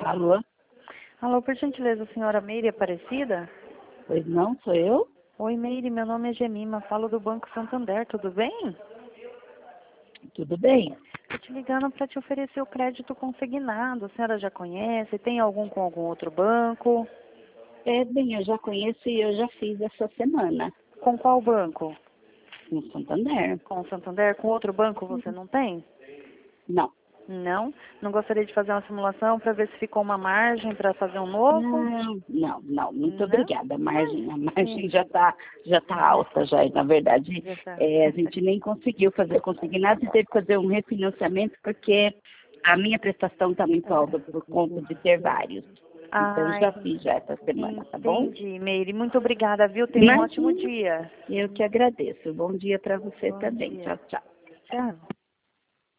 Alô? Alô, por gentileza, senhora Meire Aparecida? Pois não, sou eu? Oi, Meire, meu nome é Gemima, falo do Banco Santander, tudo bem? Tudo bem? Estou te ligando para te oferecer o crédito consignado, a senhora já conhece? Tem algum com algum outro banco? Bem, eu já conheço e eu já fiz essa semana Com qual banco? no Santander. Com o Santander? Com outro banco você não tem? Não. Não? Não gostaria de fazer uma simulação para ver se ficou uma margem para fazer um novo? Não. Muito Não? obrigada. A margem Sim. já tá alta já. E, na verdade, Já tá. a gente nem conseguiu fazer consignado e teve que fazer um refinanciamento porque a minha prestação está muito alta por conta de ter vários. Então, Ai, já fiz já essa semana, tá bom? entendi, Meire. Muito obrigada, viu? Tenha um ótimo Imagina. dia. Eu que agradeço. Bom dia para você Bom também. dia. Tchau, tchau. Tchau.